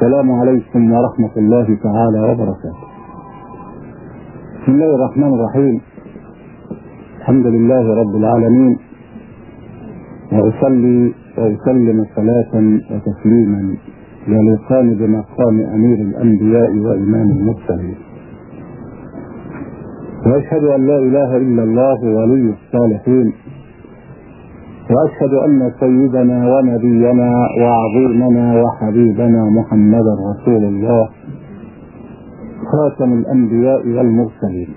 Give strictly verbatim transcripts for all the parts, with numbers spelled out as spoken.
السلام عليكم ورحمة الله تعالى وبركاته. بسم الله الرحمن الرحيم. الحمد لله رب العالمين، وأصلي وأسلم صلاة وتسليما يليقان بمقام أمير الأنبياء وإمام المرسلين، وأشهد أن لا إله إلا الله ولي الصالحين، وأشهد أن سيدنا ونبينا وعظيمنا وحبيبنا محمدا رسول الله خاتم الأنبياء والمرسلين.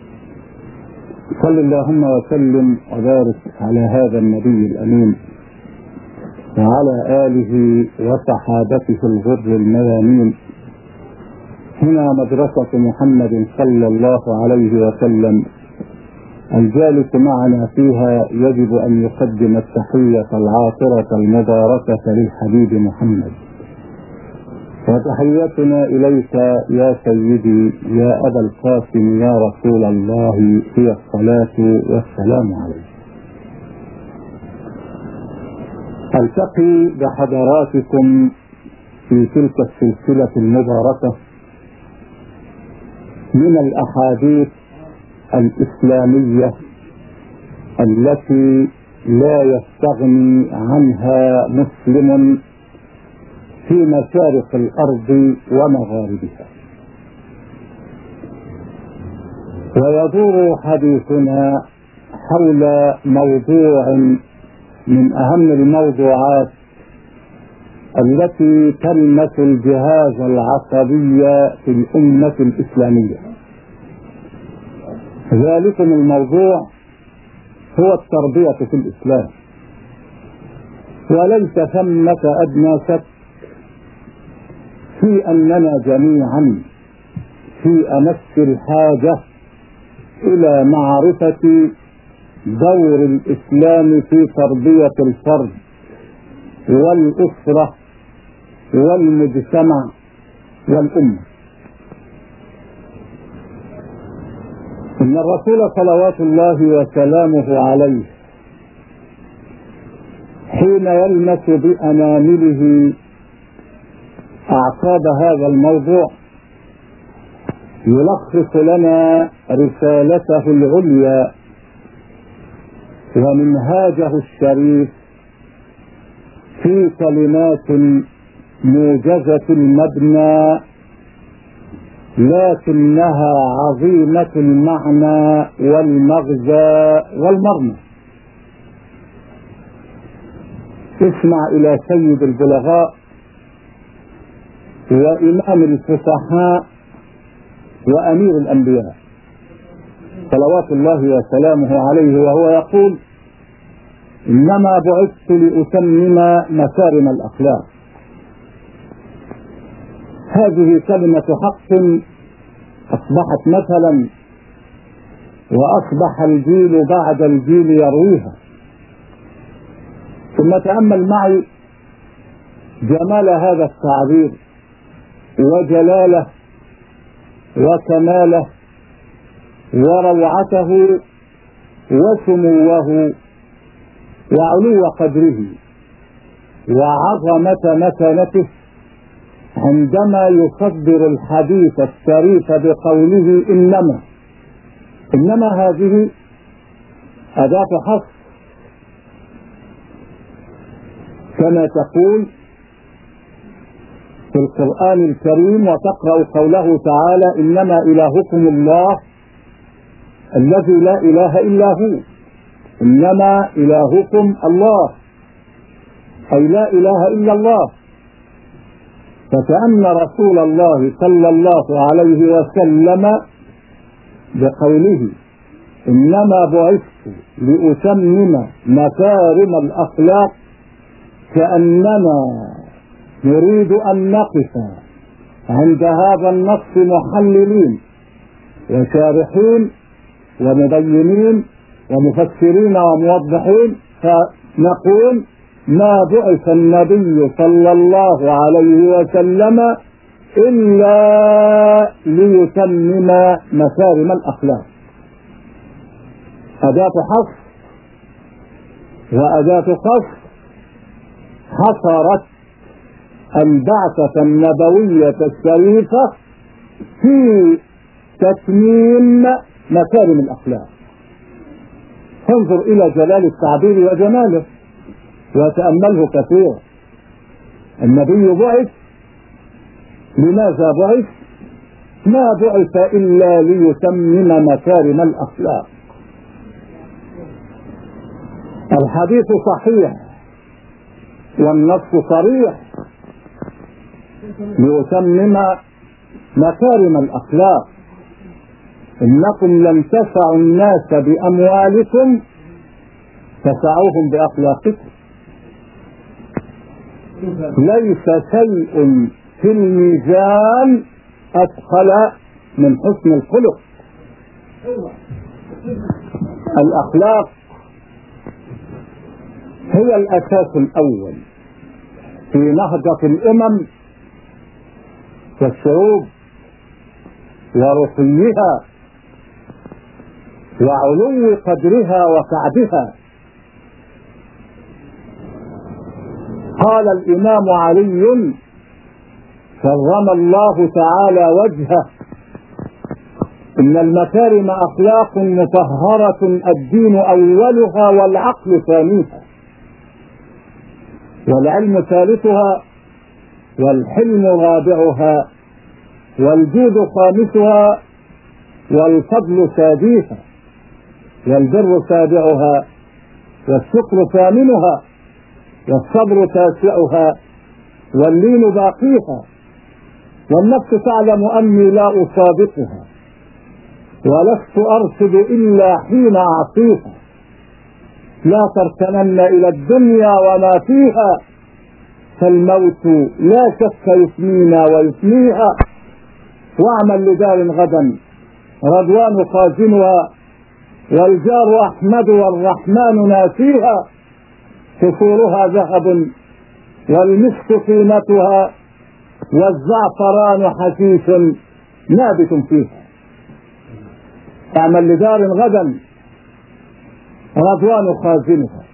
صل اللهم وسلم وبارك على هذا النبي الأمين وعلى آله وصحابته الغر الميامين. هنا مدرسة محمد صلى الله عليه وسلم، الجالس معنا فيها يجب أن يقدم التحية العاطرة المباركة للحبيب محمد، وتحيتنا إليك يا سيدي يا أبا القاسم يا رسول الله هي الصلاة والسلام عليك. ألتقي بحضراتكم في تلك السلسلة المباركة من الأحاديث الإسلامية التي لا يستغني عنها مسلم في مشارق الأرض ومغاربها. ويدور حديثنا حول موضوع من أهم الموضوعات التي تلمس الجهاز العصبي في الأمة الإسلامية. ذلكم الموضوع هو التربية في الإسلام، وليس ثمة أدنى شك في أننا جميعا في أمس الحاجة إلى معرفة دور الإسلام في تربية الفرد والأسرة والمجتمع والأمة. إن الرسول صلوات الله وسلامه عليه حين يلمس بأنامله أعقاب هذا الموضوع يلخص لنا رسالته العليا ومنهاجه الشريف في كلمات موجزة المبنى لكنها عظيمة المعنى والمغزى والمرمى. اسمع إلى سيد البلغاء وإمام الفصحاء وأمير الأنبياء صلوات الله وسلامه عليه وهو يقول: إنما بعثت لأتمم مكارم الأخلاق. هذه كلمة حق أصبحت مثلا، وأصبح الجيل بعد الجيل يرويها. ثم تأمل معي جمال هذا التعبير وجلاله وكماله وروعته وسموه وعلو قدره وعظمة مكانته عندما يصدر الحديث الشريف بقوله إنما. إنما هذه أداة حصر، كما تقول في القرآن الكريم وتقرأ قوله تعالى: إنما إلهكم الله الذي لا إله إلا هو. إنما إلهكم الله، أي لا إله إلا الله. فكأن رسول الله صلى الله عليه وسلم بقوله إنما بعثت لأتمم مكارم الأخلاق كأننا نريد أن نقف عند هذا النص محللين وشارحين ومبينين ومفسرين وموضحين، فنقول: ما بعث النبي صلى الله عليه وسلم إلا ليتمم مكارم الأخلاق. أداة حصر وأداة قصر حصرت البعثة النبوية الشريفة في تتميم مكارم الأخلاق. انظر إلى جلال التعبير وجماله وتأمله كثيرا. النبي بعث، لماذا بعث؟ ما بعث إلا ليتمم مكارم الأخلاق. الحديث صحيح والنص صريح، ليتمم مكارم الأخلاق. إنكم لم تسعوا الناس بأموالكم فسعوهم بأخلاقكم. ليس شيء في الميزان أثقل من حسن الخلق. الأخلاق هي الأساس الأول في نهضة الأمم والشعوب ورقيها وعلو قدرها وكعبها. قال الإمام علي كرم الله تعالى وجهه: إن المكارم أخلاق مطهرة الدين أولها والعقل ثانيها والعلم ثالثها والحلم رابعها والجود خامسها والفضل سادسها والبر سابعها والشكر ثامنها والصبر تاسعها واللين باقيها. والنفس تعلم أني لا أصادقها ولست أرشد إلا حين أعصيها. لا تركنن إلى الدنيا وما فيها فالموت لا شك يفنينا ويفنيها. واعمل لدار غدا رضوان خازنها والجار أحمد والرحمن ناسيها. قصورها ذهب والمسك قيمتها والزعفران حشيش نابت فيها. اعمل لدار غدا رضوان خازنها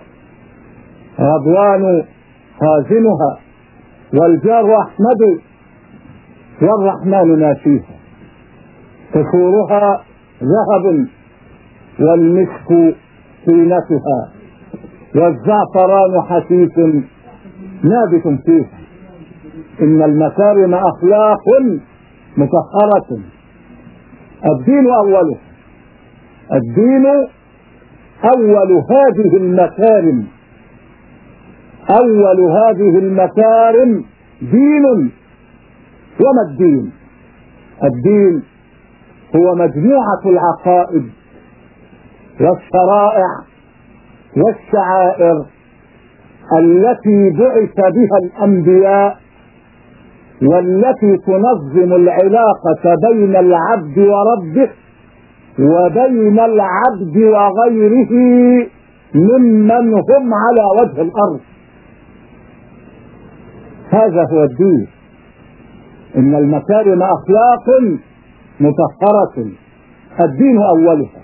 رضوان خازنها والجار أحمد والرحمن ناسيها. قصورها ذهب والمسك طينتها والزعفران حشيش نابت فيها. إن المكارم أخلاق مطهرة الدين أوله. الدين أول هذه المكارم أول هذه المكارم دين. وما الدين؟ الدين هو مجموعة العقائد والشرائع والشعائر التي بعث بها الأنبياء والتي تنظم العلاقة بين العبد وربه وبين العبد وغيره ممن هم على وجه الأرض. هذا هو الدين. إن المكارم أخلاق مطهرة الدين أولها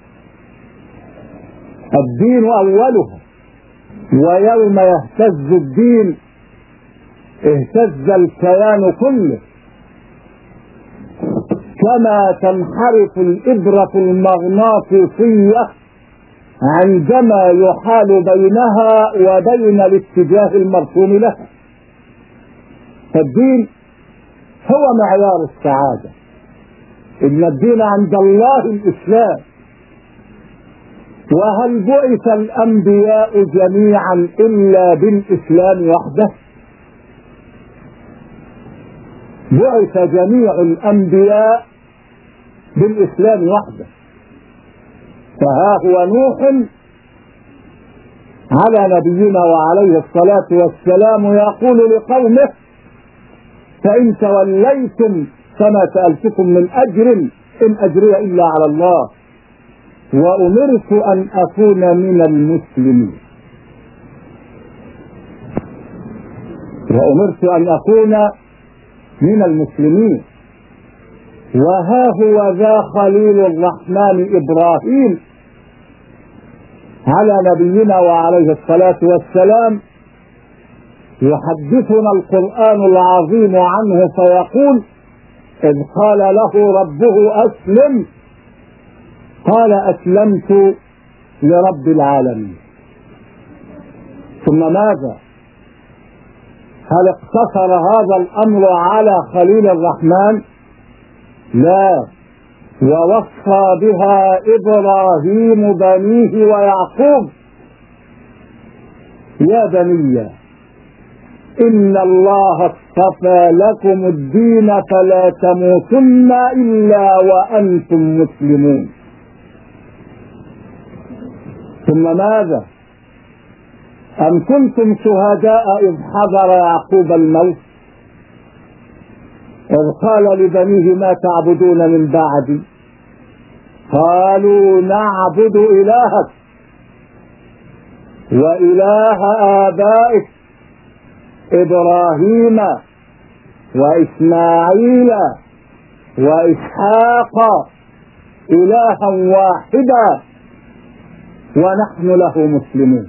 الدين أولها ويوم يهتز الدين اهتز الكيان كله. كما تنحرف الإبرة المغناطيسية عندما يحال بينها وبين الاتجاه المرسوم لها. فالدين هو معيار السعادة. إن الدين عند الله الإسلام. وهل بعث الأنبياء جميعا إلا بالإسلام وحده؟ بعث جميع الأنبياء بالإسلام وحده. فها هو نوح على نبينا وعليه الصلاة والسلام يقول لقومه: فإن توليتم فما سألتكم من أجر إن أجري إلا على الله وأمرت أن أكون من المسلمين. وأمرت أن أكون من المسلمين. وها هو ذا خليل الرحمن إبراهيم على نبينا وعليه الصلاة والسلام يحدثنا القرآن العظيم عنه فيقول: إذ قال له ربه أسلم قال أسلمت لرب العالمين. ثم ماذا؟ هل اقتصر هذا الأمر على خليل الرحمن؟ لا، ووصى بها إبراهيم بنيه ويعقوب: يا بني إن الله اصطفى لكم الدين فلا تموتن إلا وأنتم مسلمون. ثم ماذا؟ أم كنتم شهداء إذ حضر يعقوب الموت إذ قال لبنيه: ما تعبدون من بعدي؟ قالوا: نعبد إلهك وإله آبائك إبراهيم وإسماعيل وإسحاق إلها واحدا ونحن له مسلمون.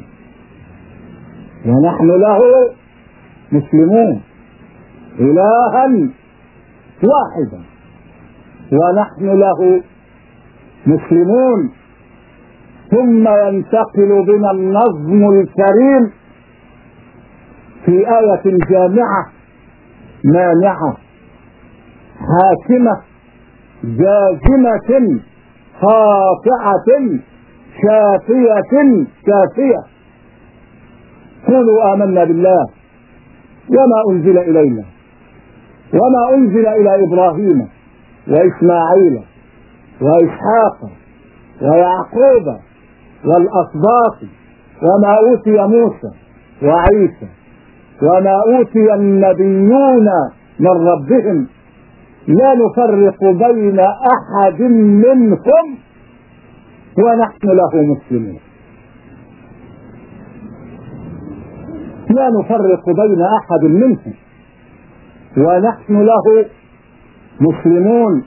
ونحن له مسلمون، إلها واحدا ونحن له مسلمون. ثم ينتقل بنا النظم الكريم في آية جامعة مانعة حاكمة جازمة قاطعة شافية كافية: قولوا آمنا بالله وما أنزل إلينا وما أنزل إلى إبراهيم وإسماعيل وإسحاق ويعقوب والأسباط وما أوتي موسى وعيسى وما أوتي النبيون من ربهم لا نفرق بين أحد منهم ونحن له مسلمون. لا نفرق بين أحد منهم ونحن له مسلمون.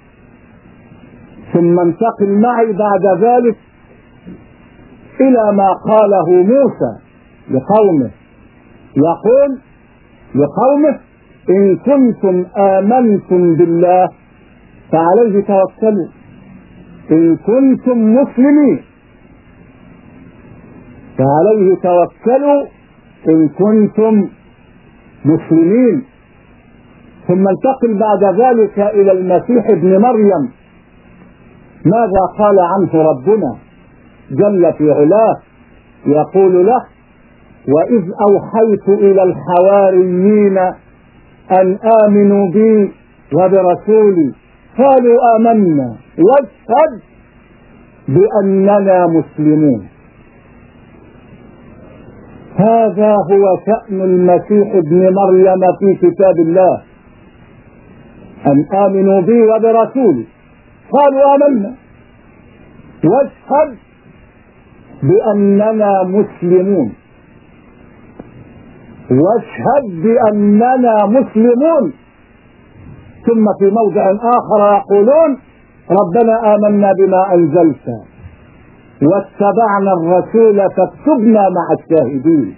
ثم انتقل معي بعد ذلك إلى ما قاله موسى لقومه، يقول لقومه: إن كنتم آمنتم بالله فعليه توكلوا إن كنتم مسلمين، فعليه توكلوا إن كنتم مسلمين. ثم انتقل بعد ذلك إلى المسيح ابن مريم، ماذا قال عنه ربنا جل في علاه؟ يقول له: وإذ أوحيت إلى الحواريين أن آمنوا بي وبرسولي قالوا آمنا واشهد بأننا مسلمون. هذا هو شأن المسيح ابن مريم في كتاب الله: أن آمنوا بي وبرسولي قالوا آمنا واشهد بأننا مسلمون. واشهد بأننا مسلمون. ثم في موضع آخر يقولون: ربنا آمنا بما أنزلت واتبعنا الرسول فاكتبنا مع الشاهدين.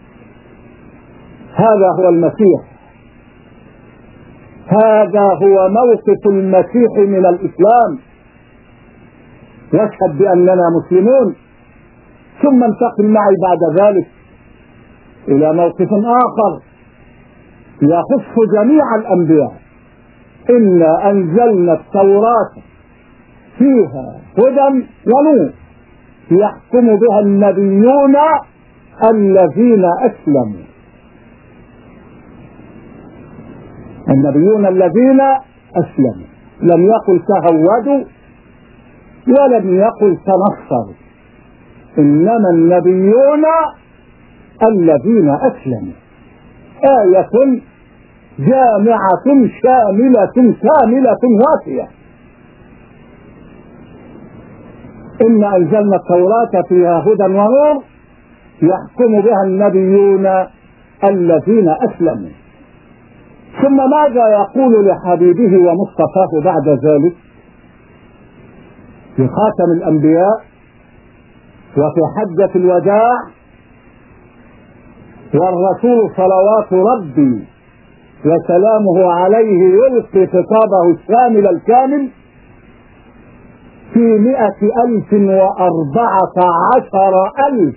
هذا هو المسيح، هذا هو موقف المسيح من الإسلام: يشهد بأننا مسلمون. ثم انتقل معي بعد ذلك إلى موقف آخر يخص جميع الأنبياء: إنا أنزلنا التوراة فيها هدى ونور يحكم بها النبيون الذين أسلموا. النبيون الذين أسلموا، لم يقل تهودوا ولم يقل تنصروا، إنما النبيون الذين أسلموا. آية جامعة شاملة كاملة وافية. إنا أنزلنا التوراة فيها هدى ونور يحكم بها النبيون الذين أسلموا. ثم ماذا يقول لحبيبه ومصطفاه بعد ذلك في خاتم الأنبياء وفي حجة الوداع؟ والرسول صلوات ربي وسلامه عليه يلقي خطابه الشامل الكامل في مئة ألف وأربعة عشر ألف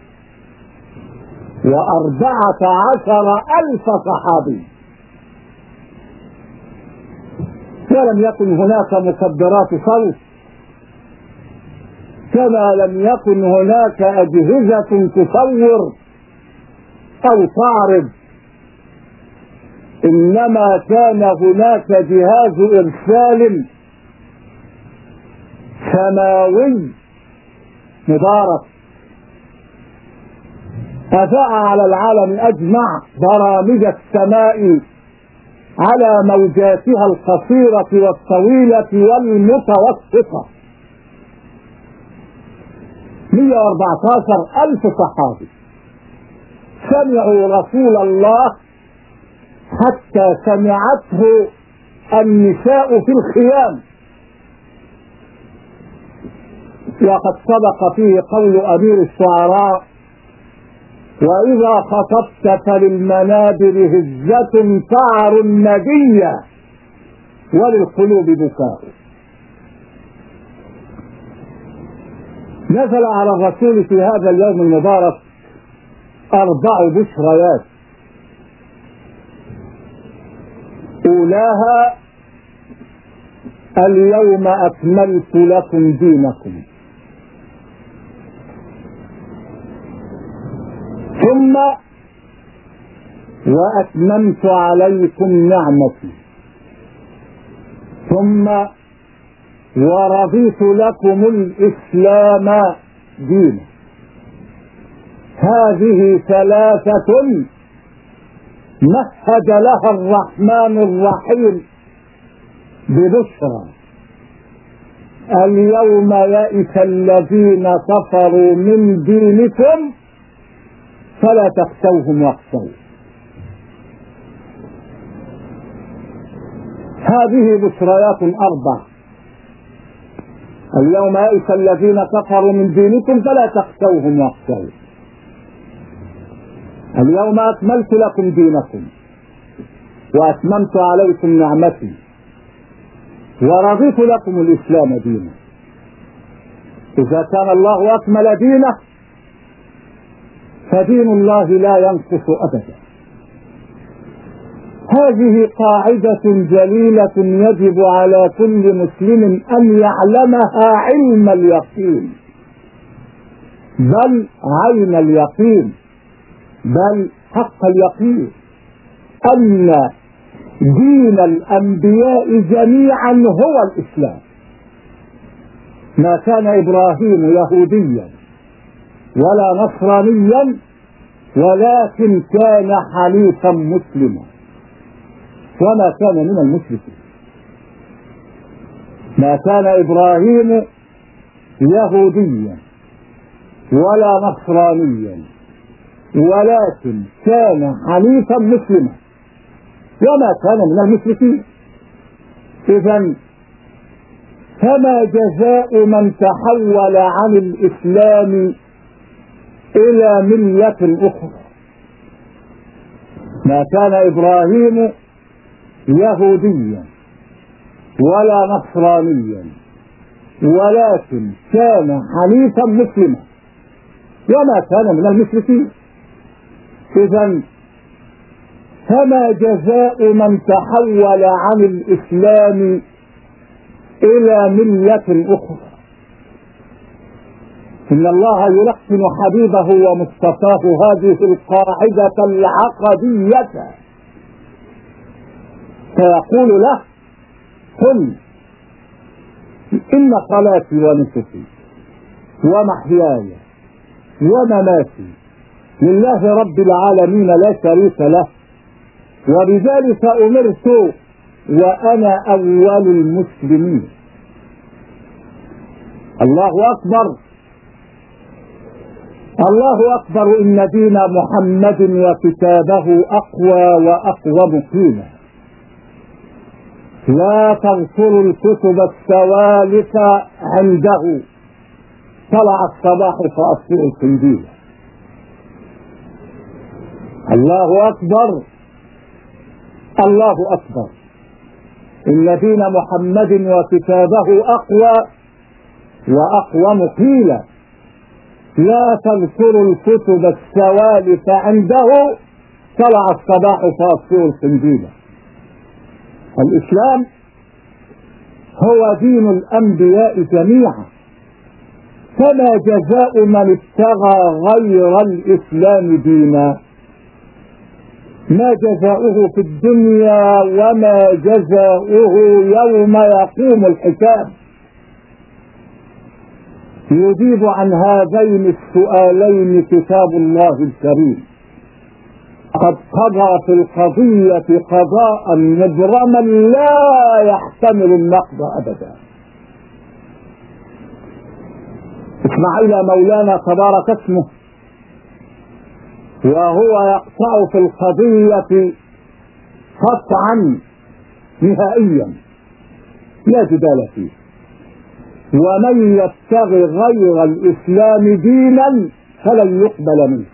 وأربعة عشر ألف صحابي، ولم يكن هناك مكبرات صوت، كما لم يكن هناك أجهزة تصور أو تعرض، إنما كان هناك جهاز إرسال سماوي مبارك أذاع على العالم أجمع برامج السماء على موجاتها القصيرة والطويلة والمتوسطة. مئة وأربعة عشر ألف صحابي سمعوا رسول الله حتى سمعته النساء في الخيام، وقد سبق فيه قول أمير الشعراء: وإذا خطبت فللمنابر هزة تعر النبي وللقلوب بكاء. نزل على الرسول في هذا اليوم المبارك أربع بشريات، أولاها: اليوم أكملت لكم دينكم، ثم وأتممت عليكم نعمتي، ثم ورضيت لكم الإسلام دينا. هذه ثلاثة مهد لها الرحمن الرحيم ببشرى: اليوم يئس الذين كفروا من دينكم فلا تخشوهم واخشوا. هذه بشريات أربع: اليوم يئس الذين كفروا من دينكم فلا تخشوهم واخشوا، اليوم أكملت لكم دينكم وأتممت عليكم نعمتي ورضيت لكم الإسلام دينا. إذا كان الله أكمل دينه فدين الله لا ينقص أبدا. هذه قاعدة جليلة يجب على كل مسلم أن يعلمها علم اليقين، بل عين اليقين، بل حق اليقين، أن دين الأنبياء جميعا هو الإسلام. ما كان إبراهيم يهوديا ولا نصرانيا، ولكن كان حنيفا مسلما وما كان من المشركين. ما كان إبراهيم يهوديا ولا نصرانيا، ولكن كان حنيفا مسلما وما كان من المشركين. إذن فما جزاء من تحول عن الإسلام إلى ملة أخرى؟ ما كان إبراهيم يهوديا ولا نصرانيا، ولكن كان حنيفا مسلما وما كان من المشركين. إذن فما جزاء من تحول عن الإسلام إلى ملة أخرى؟ إن الله يلقن حبيبه ومصطفاه هذه القاعدة العقدية فيقول له: قل إن صلاتي ونسكي ومحياي ومماتي لله رب العالمين لا شريك له، وبذلك أمرت وأنا أول المسلمين. الله أكبر، الله أكبر، إن دين محمد وكتابه أقوى وأقوم قيلا. لا تنصروا الكتب السوالف عنده، طلع الصباح فأصفر القنديل. الله أكبر، الله أكبر. إن دين محمد وكتابه أقوى وأقوم قيلا. لا تذكروا الكتب السوالف عنده، طلع الصباح فاصل الخنزير. الإسلام هو دين الأنبياء جميعا، فما جزاء من ابتغى غير الإسلام دينا؟ ما جزاؤه في الدنيا وما جزاؤه يوم يقوم الحساب. يجيب عن هذين السؤالين كتاب الله الكريم. قد قضى في القضية قضاء مبرما لا يحتمل النقد أبدا. اسمع إلى مولانا تبارك اسمه وهو يقطع في القضية قطعا نهائيا لا جدال فيه. ومن يبتغي غير الإسلام دينا فلن يقبل منه.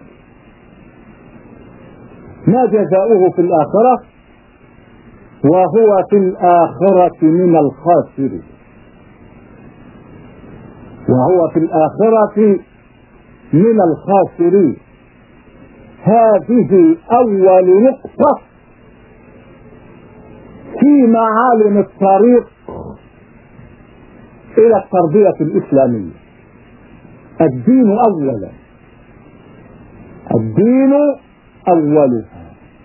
ما جزاؤه في الآخرة؟ وهو في الآخرة من الخاسرين. وهو في الآخرة من الخاسرين. هذه أول نقطة في معالم الطريق إلى التربية الإسلامية. الدين أولا، الدين أولها،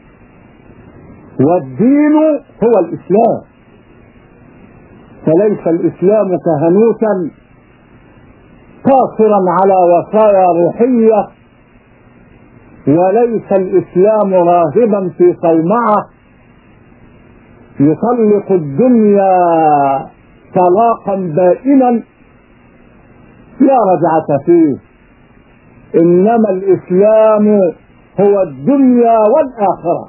والدين هو الإسلام. فليس الإسلام كهنوتا قاصرا على وصايا روحية، وليس الإسلام راغبا في صومعة يطلق الدنيا طلاقا بائنا لا رجعة فيه. إنما الإسلام هو الدنيا والآخرة.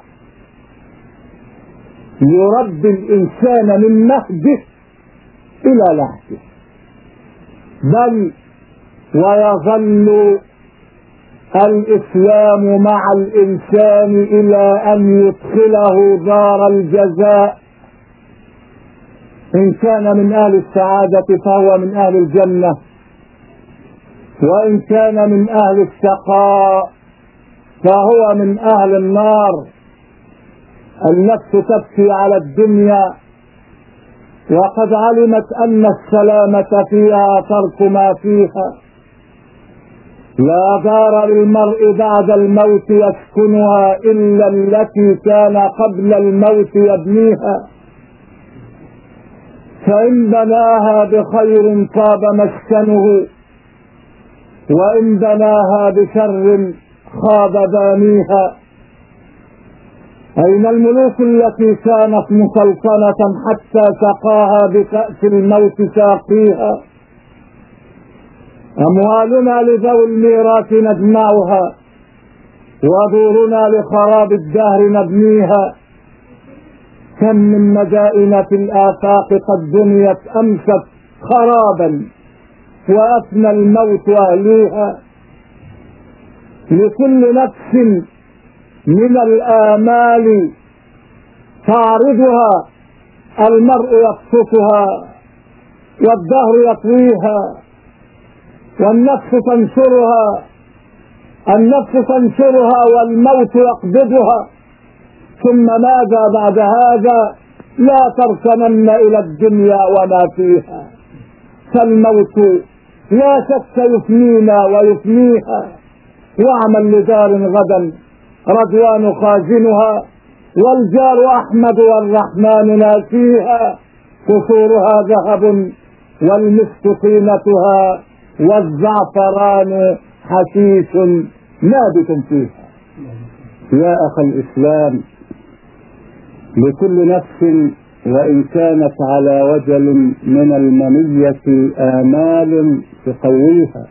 يربي الإنسان من مهده إلى لهده، بل ويظل الإسلام مع الإنسان إلى أن يدخله دار الجزاء. إن كان من أهل السعادة فهو من أهل الجنة، وإن كان من أهل الشقاء فهو من أهل النار. النفس تبكي على الدنيا وقد علمت أن السلامة فيها ترك ما فيها. لا دار للمرء بعد الموت يسكنها إلا التي كان قبل الموت يبنيها، فإن بناها بخير طاب مسكنه، وإن بناها بشر خاب بانيها. أين الملوك التي كانت مسلطنة حتى سقاها بكأس الموت ساقيها؟ أموالنا لذوي الميراث نجمعها، ودورنا لخراب الدهر نبنيها. كم من مدائن في الآفاق قد بنيت أمست خرابا وأفنى الموت أهليها. لكل نفس من الآمال تعرضها المرء يقصفها والدهر يطويها، والنفس تنشرها النفس تنشرها والموت يقبضها. ثم ماذا بعد هذا؟ لا تركنن إلى الدنيا وما فيها، فالموت لا شك يفنينا ويفنيها. واعمل لدار غدا رضوان خازنها، والجار أحمد والرحمن ناسيها. قصورها ذهب والمسك طينتها، والزعفران حشيش نابت فيها. يا أخي الإسلام، لكل نفس وإن كانت على وجل من المنية آمال تقويها.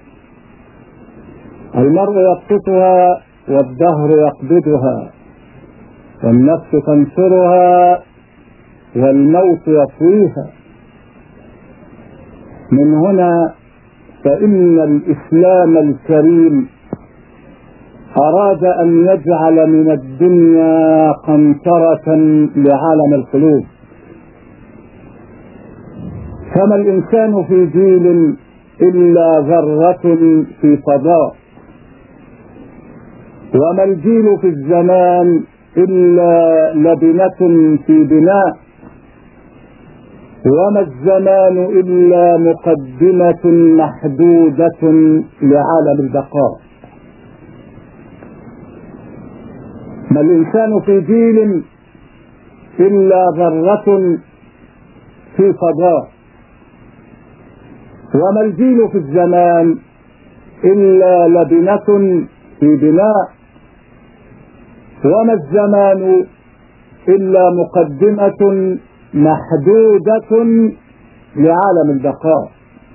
المرء يبسطها والدهر يقبضها، والنفس تنشرها والموت يطويها. من هنا فإن الإسلام الكريم أراد أن يجعل من الدنيا قنطرة لعالم القلوب. فما الإنسان في جيل إلا ذرة في فضاء، وما الجيل في الزمان إلا لبنة في بناء، وما الزمان إلا مقدمة محدودة لعالم البقاء. ما الإنسان في جيل إلا ذرة في فضاء، وما الجيل في الزمان إلا لبنة في بناء، وما الزمان إلا مقدمة محدودة لعالم البقاء.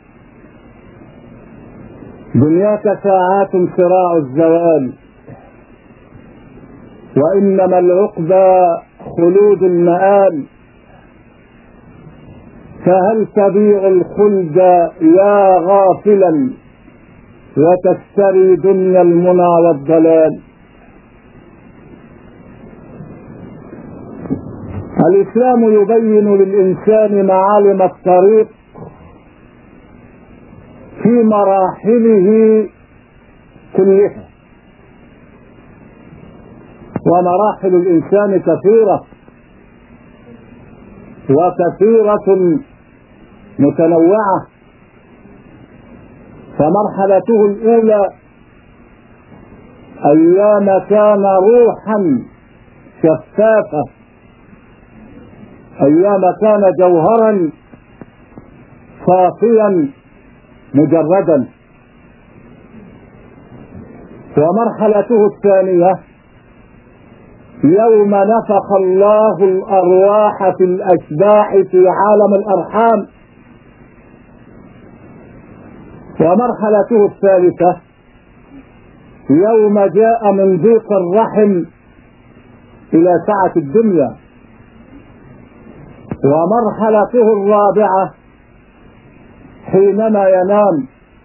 دنياك ساعات صراع الزوال، وإنما العقبى خلود المآل. فهل تبيع الخلد يا غافلا وتشتري دنيا المنى والضلال؟ الإسلام يبين للإنسان معالم الطريق في مراحله كلها، ومراحل الإنسان كثيرة وكثيرة متنوعة. فمرحلته الأولى أيام كان روحا شفافة، أيام كان جوهرا صافيا مجردا. ومرحلته الثانية يوم نفخ الله الأرواح في الأشباح في عالم الأرحام. ومرحلته الثالثة يوم جاء من ضيق الرحم إلى سعة الدنيا. ومرحلته الرابعة حينما ينام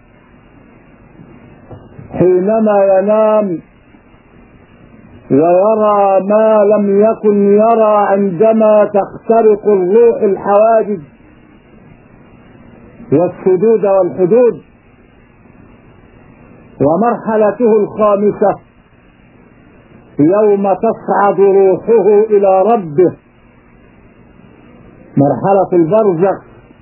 حينما ينام ويرى ما لم يكن يرى عندما تخترق الروح الحواجز والسدود والحدود. ومرحلته الخامسة يوم تصعد روحه إلى ربه، مرحلة البرزخ،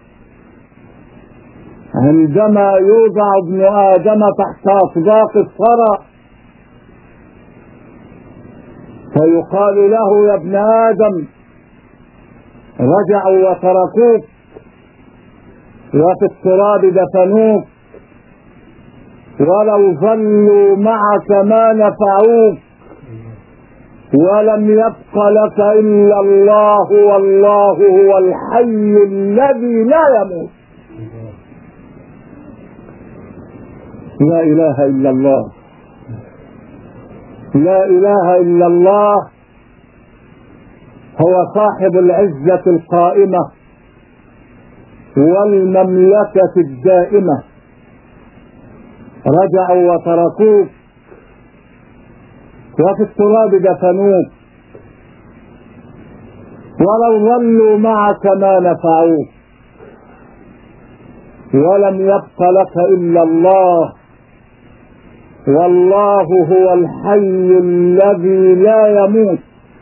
عندما يوضع ابن آدم تحت أصداق الثرى فيقال له يا ابن آدم رجعوا وتركوك وفي التراب دفنوك، ولو ظلوا معك ما نفعوك، ولم يبق لك إلا الله، والله هو الحي الذي لا يموت. لا إله إلا الله، لا إله إلا الله هو صاحب العزة القائمة والمملكة الدائمة. رجعوا وتركوك وفي التراب دفنوك، ولو ظلوا معك ما نفعوك، ولم يبق لك إلا الله، والله هو الحي الذي لا يموت.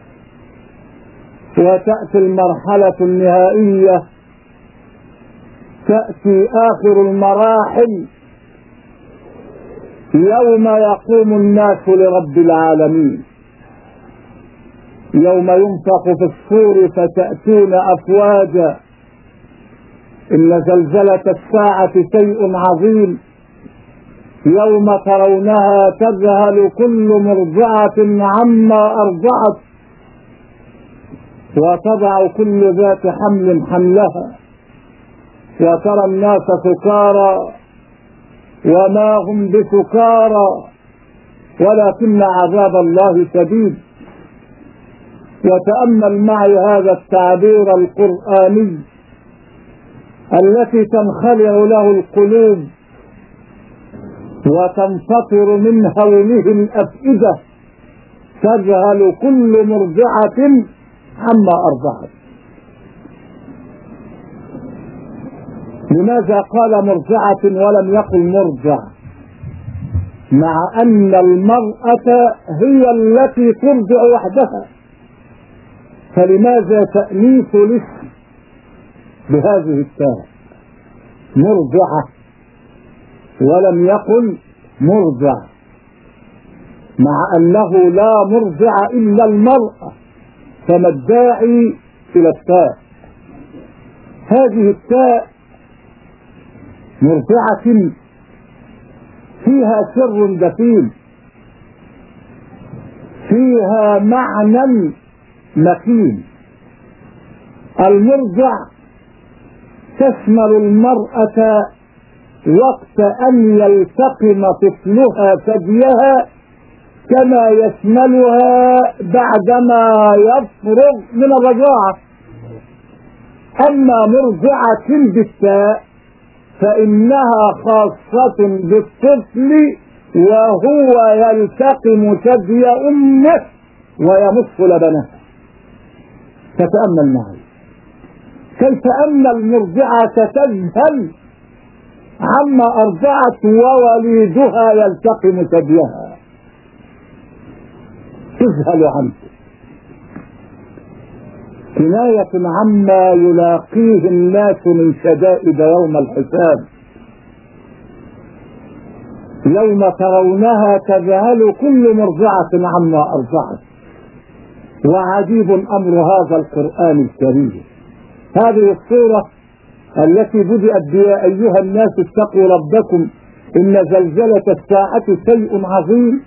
وتأتي المرحلة النهائية، تأتي آخر المراحل يوم يقوم الناس لرب العالمين، يوم ينفخ في الصور فتأتون أفواجا، إن زلزلة الساعة شيء عظيم، يوم ترونها تذهل كل مرضعة عما أرضعت وتضع كل ذات حمل حملها، وترى الناس سكارى وما هم بسكارى ولكن عذاب الله شديد. وتأمل معي هذا التعبير القرآني التي تنخلع له القلوب وتنفطر من هوله الأفئدة، تذهل كل مرضعة عما أرضعت. لماذا قال مرضعة ولم يقل مرضع، مع أن المرأة هي التي ترضع وحدها؟ فلماذا تأنيث الاسم بهذه التاء مرضعة ولم يقل مرضع، مع أنه لا مرضع إلا المرأة؟ فما الداعي إلى التاء؟ هذه التاء مرضعة فيها سر دفين، فيها معنى مكين. المرضع تشمل المرأة وقت أن يلتقم طفلها ثديها، كما يشملها بعدما يفرغ من الرضاعة. أما مرضعة بالتاء فإنها خاصة بالطفل وهو يلتقم ثدي أمه ويمص لبنها. تتأمل معي كيف أن المرضعة تذهل عما أرضعت ووليدها يلتقم ثديها، تذهل عنه، كناية عما يلاقيه الناس من شدائد يوم الحساب. يوم ترونها تذهل كل مرضعة عما أرضعت. وعجيب أمر هذا القرآن الكريم. هذه السورة التي بدأت بيا أيها الناس اتقوا ربكم إن زلزلة الساعة شيء عظيم،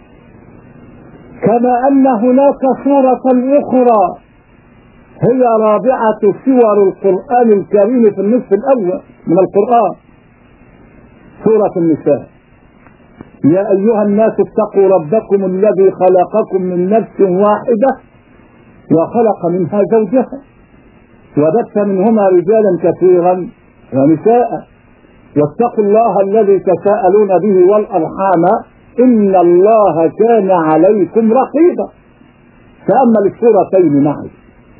كما أن هناك سورة أخرى هي رابعة سور القرآن الكريم في النصف الأول من القرآن، سورة النساء. يا أيها الناس اتقوا ربكم الذي خلقكم من نفس واحدة وخلق منها زوجها وبث منهما رجالا كثيرا ونساء واتقوا الله الذي تساءلون به والأرحام إن الله كان عليكم رقيبا. تأمل السورتين معي.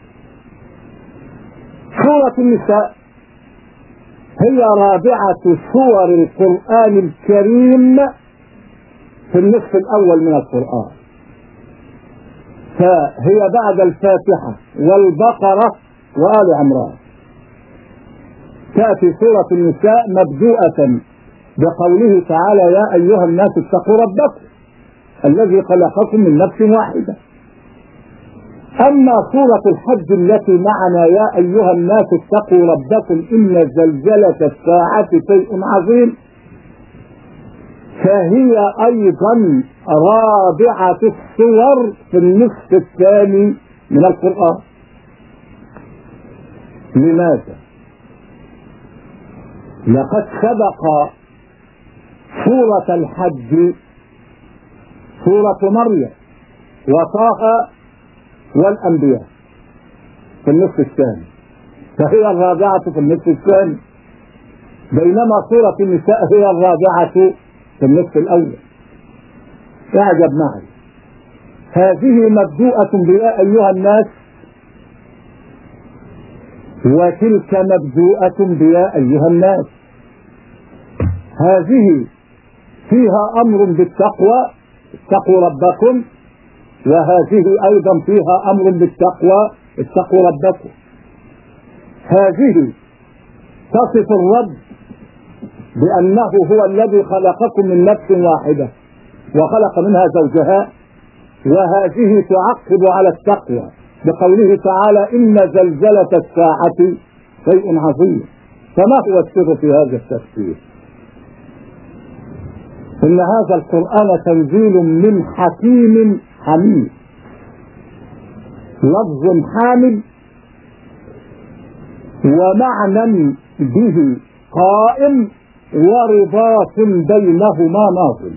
سورة النساء هي رابعة سور القرآن الكريم في النصف الأول من القرآن، فهي بعد الفاتحة والبقرة وآل عمران. تأتي سورة النساء مبدوءة بقوله تعالى يا أيها الناس اتقوا ربكم الذي خلقكم من نفس واحدة. أما سورة الحج التي معنا يا أيها الناس اتقوا ربكم إن زلزلة الساعة شيء عظيم، فهي أيضا رابعة السور في النصف الثاني من القرآن. لماذا؟ لقد سبق سورة الحج سورة مريم وطه والأنبياء في النصف الثاني، فهي الرابعة في النصف الثاني، بينما سورة النساء هي الرابعة في النصف الأول. اعجب معي، هذه مبدوءة بيا أيها الناس وتلك مبدوءة بيا أيها الناس. هذه فيها أمر بالتقوى اتقوا ربكم، وهذه أيضا فيها أمر بالتقوى اتقوا ربكم. هذه تصف الرب بأنه هو الذي خلقكم من نفس واحدة وخلق منها زوجها، وهذه تعقب على التقوى بقوله تعالى إن زلزلة الساعة شيء عظيم. فما هو السر في هذا التفسير؟ إن هذا القرآن تنزيل من حكيم حميد، لفظ حامل ومعنى به قائم ورباط بينهما ناظم.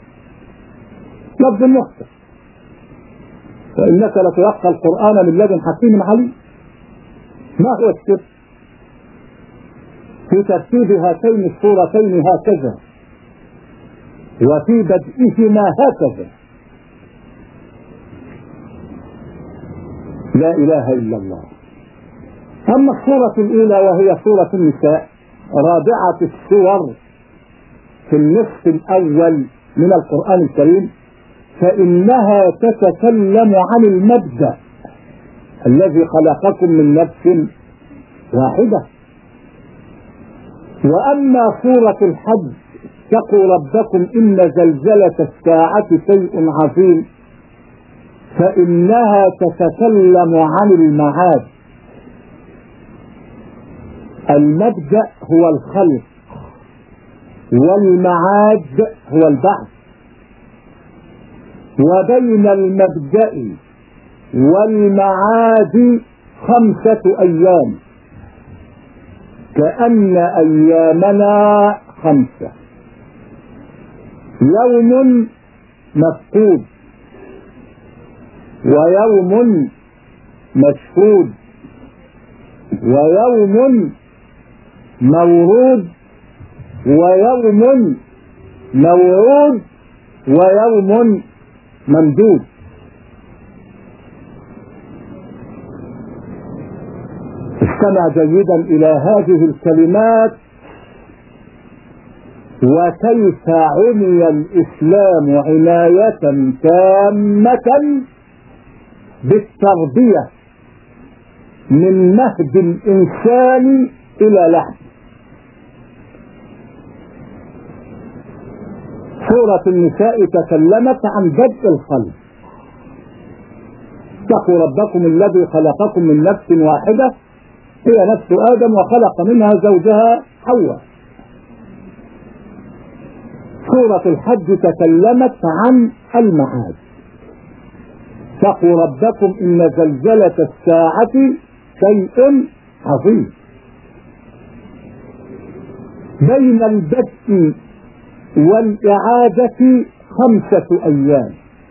لفظ محكم، وإنك لتلقى القرآن من لدن حكيم عليم. ما هو السر في ترتيب هاتين السورتين هكذا؟ وفي بدئهما هكذا لا إله إلا الله. أما السورة الأولى وهي سورة النساء رابعة السور في النصف الأول من القرآن الكريم، فإنها تتكلم عن المبدأ الذي خلقكم من نفس واحدة. وأما سورة الحج اتقوا ربكم إن زلزلة الساعة شيء عظيم، فإنها تتكلم عن المعاد. المبدأ هو الخلق والمعاد هو البعث، وبين المبدأ والمعاد خمسة أيام، كأن أيامنا خمسة: يوم مفقود، ويوم مشهود، ويوم مورود، ويوم موعود، ويوم ممدود. استمع جيدا إلى هذه الكلمات وكيف عني الإسلام عناية تامة بالتربية من مهد الإنسان إلى لحم. سورة النساء تكلمت عن بدء الخلق: اتقوا ربكم الذي خلقكم من نفس واحدة هي نفس آدم وخلق منها زوجها حواء. سورة الحج تكلمت عن المعاد: اتقوا ربكم إن زلزلة الساعة شيء عظيم. بين البدء والإعادة خمسة أيام: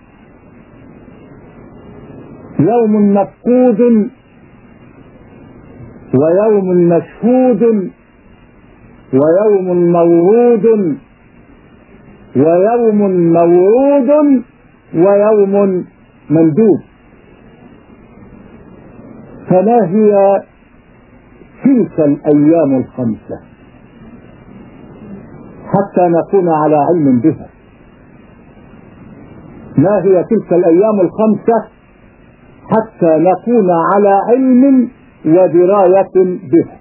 يوم مفقود، ويوم مشهود، ويوم مورود، ويوم موعود، ويوم ممدود. فما هي تلك الأيام الخمسة حتى نكون على علم بها؟ ما هي تلك الأيام الخمسة حتى نكون على علم ودراية بها؟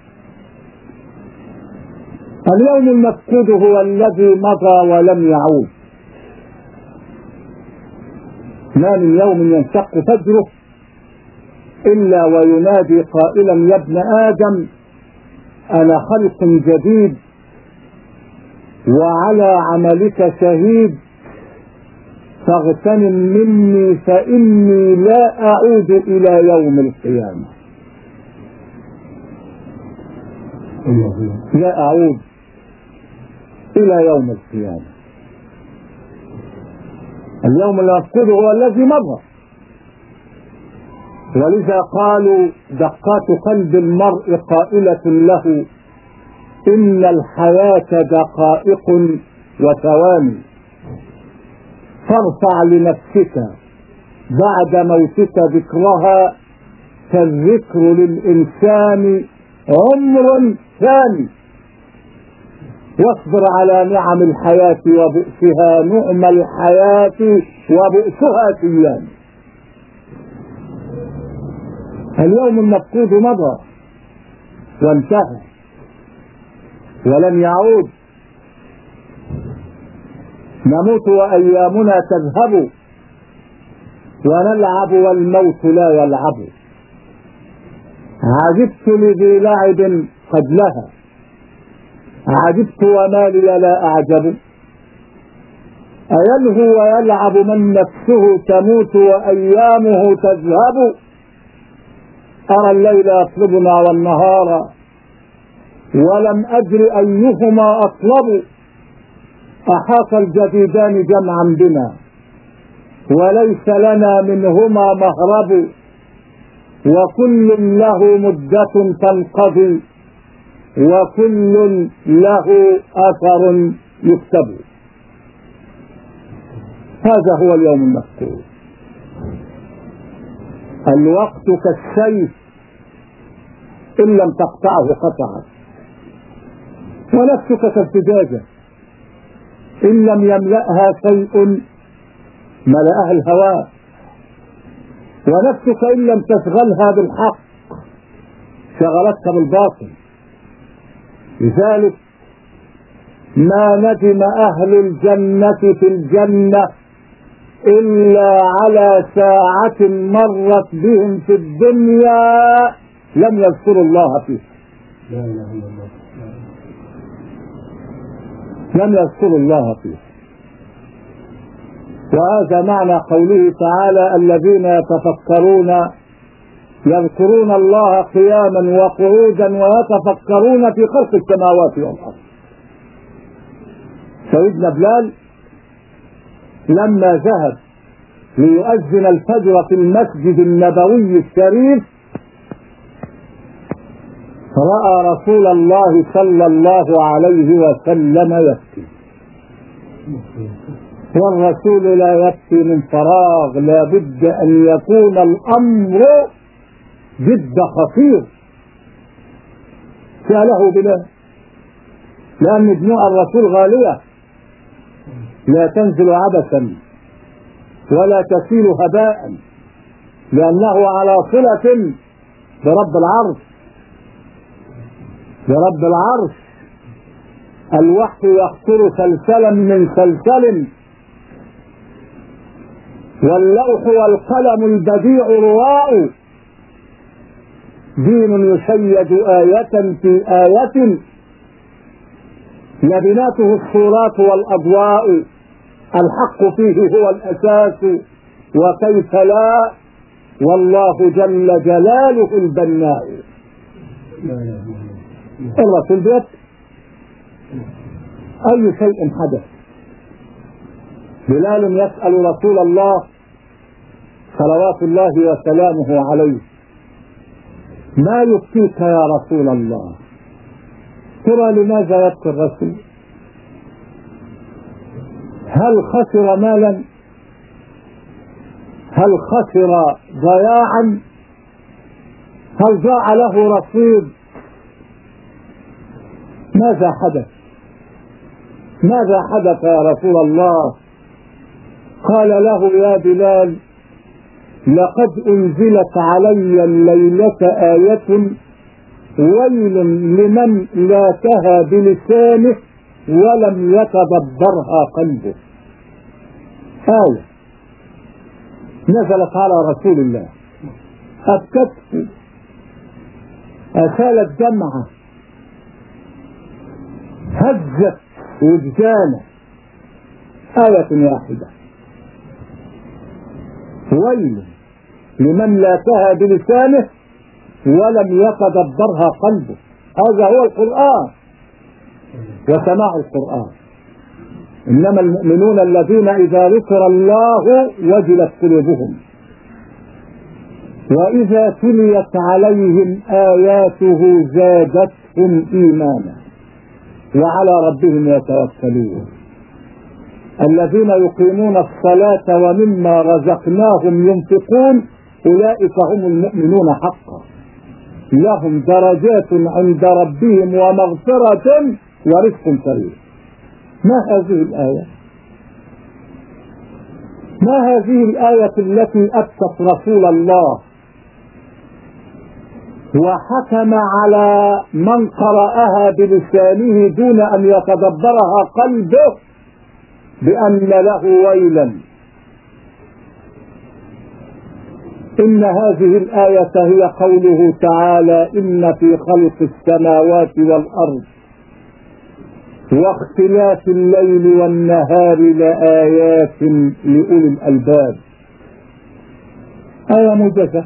اليوم المفقود هو الذي مضى ولم يعود. ما من يوم ينشق فجره إلا وينادي قائلا: يا ابن آدم أنا خلق جديد وعلى عملك شهيد، فاغتنم مني فإني لا أعود إلى يوم القيامة. لا أعود إلى يوم القيامة. اليوم المفقود هو الذي مضى، ولذا قالوا: دقات قلب المرء قائلة له إن الحياة دقائق وثواني، فارفع لنفسك بعد موتك ذكرها، فالذكر للإنسان عمر ثاني، واصبر على نعم الحياة وبؤسها، نعم الحياة وبؤسها سيان. اليوم المفقود مضى وانتهى ولم يعود. نموت وأيامنا تذهب، ونلعب والموت لا يلعب. عجبت لذي لعب قد لها، عجبت وما لي لا أعجب. أيلهو ويلعب من نفسه تموت وأيامه تذهب. أرى الليل يطلبنا والنهار، ولم أدر أيهما أطلب. أحاط الجديدان جمعا بنا، وليس لنا منهما مهرب. وكل له مدة تنقضي، وكل له أثر يكتب. هذا هو اليوم المفقود. الوقت كالسيف إن لم تقطعه قطعك، ونفسك كالزجاجة إن لم يملأها شيء ملأها الهواء، ونفسك إن لم تشغلها بالحق شغلتك بالباطل. لذلك ما ندم أهل الجنة في الجنة إلا على ساعة مرت بهم في الدنيا لم يذكروا الله فيها. لا إله إلا الله. لم يذكروا الله فيها. وهذا معنى قوله تعالى: الذين يتفكرون يذكرون الله قياما وقعودا ويتفكرون في خلق السماوات والأرض. سيدنا بلال لما ذهب ليؤذن الفجر في المسجد النبوي الشريف رأى رسول الله صلى الله عليه وسلم يبكي، والرسول لا يبكي من فراغ، لا بد أن يكون الأمر جد خطير. سأله بلال لأن دموع الرسول غالية لا تنزل عبثا ولا تسيل هباء، لأنه على صلة برب العرش. برب العرش الوحي يخطر سلسلا من سلسل، واللوح والقلم البديع رواء، دين يشيد آية في آية، لبناته الصورات والأضواء، الحق فيه هو الأساس وكيف لا، والله جل جلاله البناء. الرسول بيت أي شيء حدث. بلال يسأل رسول الله صلوات الله وسلامه عليه: ما يبكيك يا رسول الله؟ ترى لماذا يبكي الرسول؟ هل خسر مالا؟ هل خسر ضياعا؟ هل ضاع له رصيد؟ ماذا حدث؟ ماذا حدث يا رسول الله؟ قال له: يا بلال، لقد أنزلت علي الليلة آية ويل لمن لاتها بلسانه ولم يتدبرها قلبه. آية نزلت على رسول الله، أبكته، أسالت دمعه، هزت وجدانه. آية واحدة: ويل لمن لاتها بلسانه ولم يتدبرها قلبه. هذا هو القرآن وسماع القرآن. إنما المؤمنون الذين إذا ذكر الله وجلت قلوبهم وإذا تليت عليهم آياته زادتهم إيمانا وعلى ربهم يتوكلون. الذين يقيمون الصلاة ومما رزقناهم ينفقون أولئك هم المؤمنون حقا، لهم درجات عند ربهم ومغفرة ورزق كريم. ما هذه الآية؟ ما هذه الآية التي أبكت رسول الله وحكم على من قرأها بلسانه دون أن يتدبرها قلبه بأن له ويلا؟ إن هذه الآية هي قوله تعالى: إن في خلق السماوات والأرض واختلاف الليل والنهار لآيات لأولي الألباب. آية موجزة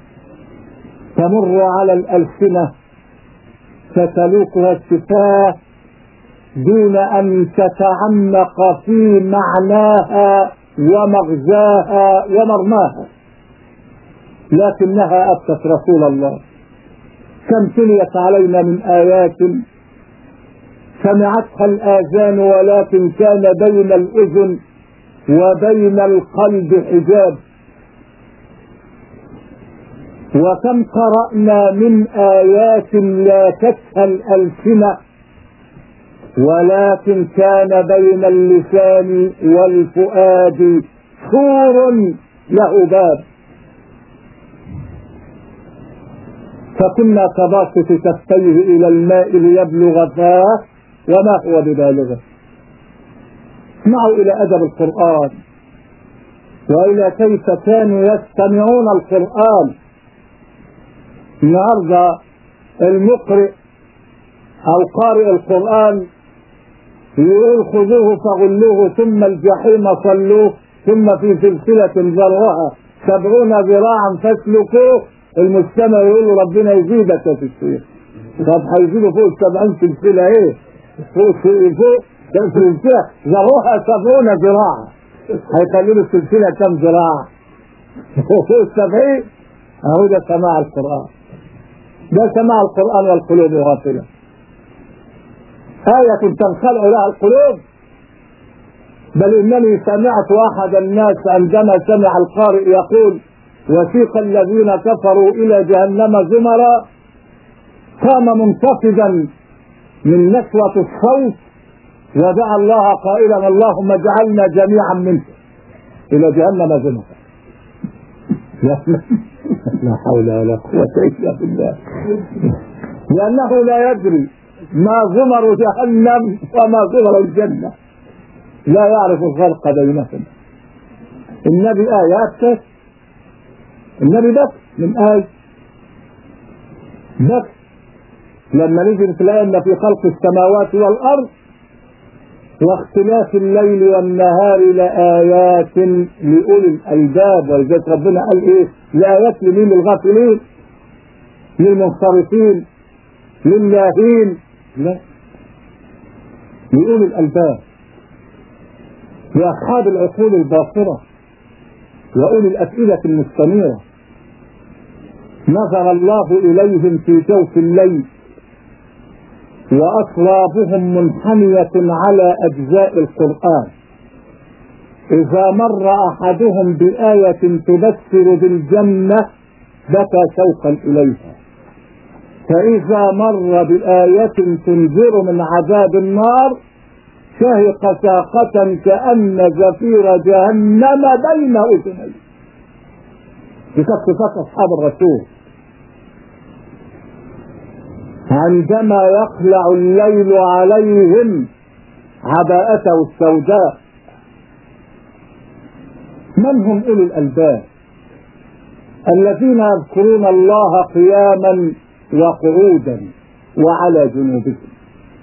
تمر على الألسنة تسلكها الشفاه دون أن تتعمق في معناها ومغزاها ومرماها، لكنها أبكت رسول الله. كم تليت علينا من آيات سمعتها الآذان ولكن كان بين الأذن وبين القلب حجاب. وكم قرأنا من آيات لا تسهى الألسنة، ولكن كان بين اللسان والفؤاد سور له باب. فكنا كباسط كفيه إلى الماء ليبلغ فاه وما هو ببالغه. اسمعوا إلى أدب القرآن وإلى كيف كانوا يستمعون القرآن. النهارده المقرئ أو قارئ القرآن يقول خذوه فغلوه ثم الجحيم صلوه ثم في سلسلة ذرعها سبعون ذراعا فاسلكوه. المستمع يقول له ربنا يزيدك يا الشيخ. طب هيزيدوا فوق السبعين سلسلة ايه؟ فوق فوق سلسلة ذرعها سبعون ذراعا، هيخلوا له السلسلة كم ذراع؟ فوق السبعين. اهو ده سماع القرآن، ده سماع القرآن والقلوب غافلة. آية تنخلع لها القلوب. بل إنني سمعت واحد الناس عندما سمع القارئ يقول وسيق الذين كفروا إلى جهنم زمرا، قام منتفضا من نشوة الصوت ودعا الله قائلا اللهم اجعلنا جميعا منه إلى جهنم زمرا. لا حول ولا قوة إلا بالله. لأنه لا يدري ما زمر جهنم وما زمر الجنة، لا يعرف الفرق بينهما. النبي آيات، النبي بس من آية بس. لما نجي تلاقي ان في خلق السماوات والأرض واختلاف الليل والنهار لآيات لأولي الألباب. ولذلك ربنا قال ايه؟ لآيات لمين؟ للغافلين، للمنصرفين، للاهين؟ لا، لأولي الألباب، لأصحاب العقول الباصرة وأولي الأفئدة المستنيرة. نظر الله إليهم في جوف الليل وأصوابهم منحنية على أجزاء القرآن. إذا مر أحدهم بآية تبشر بالجنة بكى شوقا إليها، فإذا مر بآية تنذر من عذاب النار شهق شاقة كأن زفير جهنم بين أذنيه. بصفات أصحاب الرسول عندما يخلع الليل عليهم عباءته السوداء. من هم أولي الألباب؟ الذين يذكرون الله قياما وقعودا وعلى جنوبهم،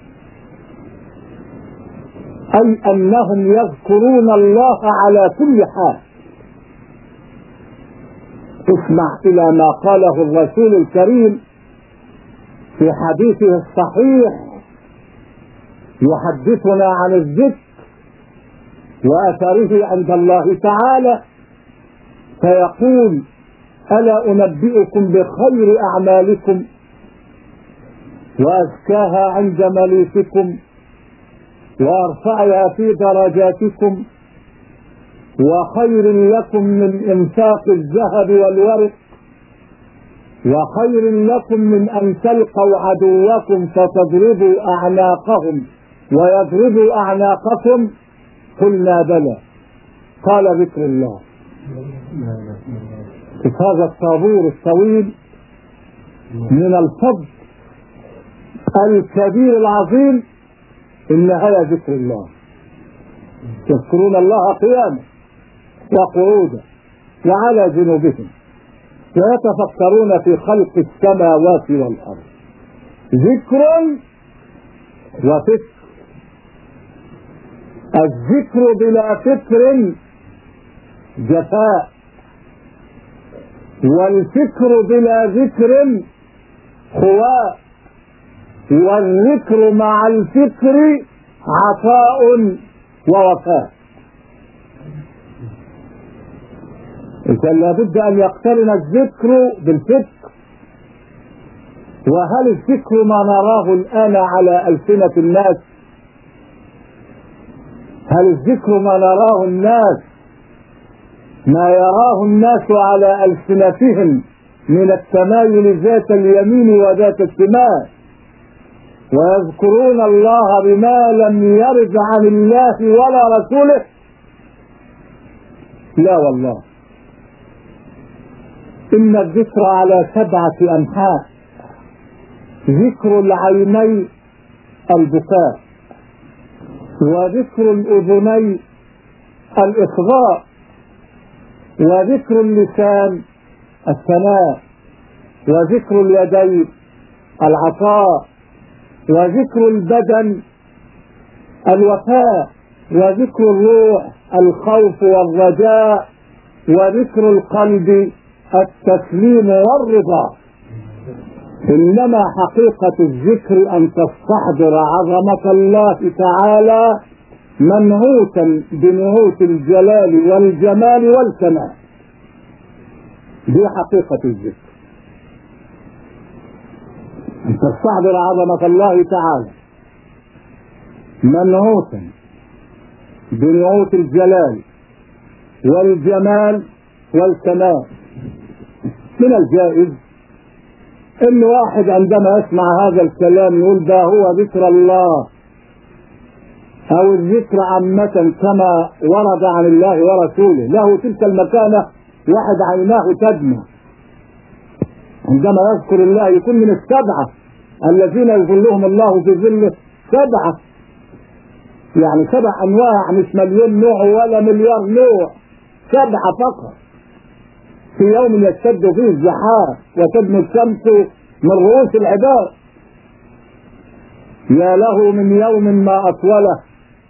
أي أنهم يذكرون الله على كل حال. اسمع إلى ما قاله الرسول الكريم في حديثه الصحيح يحدثنا عن الذكر وأثره عند الله تعالى، فيقول ألا أنبئكم بخير أعمالكم وأزكاها عند مليككم وأرفعها في درجاتكم وخير لكم من إنفاق الذهب والورق وخير لكم من أن تلقوا عدوكم فتضربوا أعناقهم ويضربوا أعناقكم؟ قلنا بلى. قال ذكر الله. في هذا الطابور الطويل من الفضل الكبير العظيم النهاية ذكر الله. يذكرون الله قياما وقعودا وعلى جنوبهم ويتفكرون في خلق السماوات والأرض. ذكر وفكر. الذكر بلا فكر جفاء، والفكر بلا ذكر خواء، والذكر مع الفكر عطاء ووفاء. إذا لابد أن يقترن الذكر بالفكر. وهل الفكر ما نراه الآن على ألسنة الناس؟ هل الذكر ما نراه الناس، ما يراه الناس على ألسنتهم من التمايل ذات اليمين وذات الشمال، ويذكرون الله بما لم يرد عن الله ولا رسوله؟ لا والله، إن الذكر على سبعة أنحاء: ذكر العينين البكاء، وذكر الأذنين الإصغاء، وذكر اللسان الثناء، وذكر اليدين العطاء، وذكر البدن الوفاء، وذكر الروح الخوف والرجاء، وذكر القلب التسليم والرضا. إنما حقيقة الذكر أن تستحضر عظمة الله تعالى منعوتا بنعوت الجلال والجمال والكمال. دي حقيقة الذكر، أن تستحضر عظمة الله تعالى منعوتا بنعوت الجلال والجمال والكمال. من الجائز ان واحد عندما يسمع هذا الكلام يقول ده هو ذكر الله او الذكر عامة كما ورد عن الله ورسوله، له تلك المكانة، واحد عيناه تدمع عندما يذكر الله، يكون من السبعة الذين يظلهم الله في ظله، سبعة يعني سبع انواع، مش مليون نوع ولا مليار نوع، سبعة فقط في يوم يشتد فيه الزحام وتدنو الشمس من رؤوس العباد. يا له من يوم ما أطوله،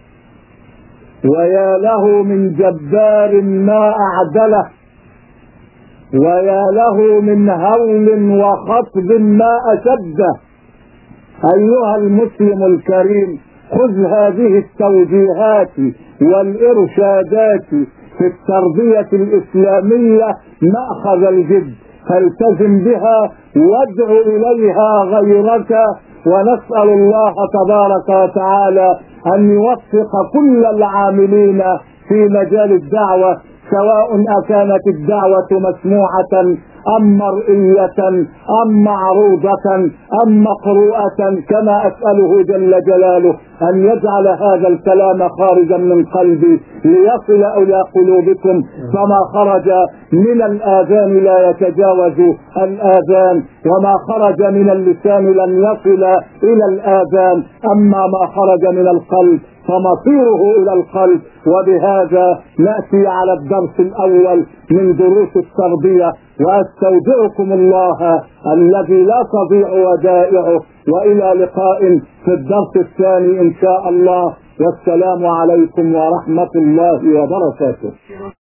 ويا له من جبار ما أعدله، ويا له من هول وخطب ما أشده. أيها المسلم الكريم، خذ هذه التوجيهات والإرشادات في التربية الإسلامية مأخذ الجد، فالتزم بها وادع إليها غيرك، ونسأل الله تبارك وتعالى أن يوفق كل العاملين في مجال الدعوة، سواء أكانت الدعوة مسموعة أم مرئية أم معروضة أم مقروءة، كما أسأله جل جلاله أن يجعل هذا الكلام خارجا من قلبي ليصل إلى قلوبكم، فما خرج من الآذان لا يتجاوز الآذان، وما خرج من اللسان لن يصل إلى الآذان، أما ما خرج من القلب فمصيره إلى القلب. وبهذا نأتي على الدرس الأول من دروس التربية، وأستودعكم الله الذي لا تضيع ودائعه، وإلى لقاء في الدرس الثاني إن شاء الله، والسلام عليكم ورحمة الله وبركاته.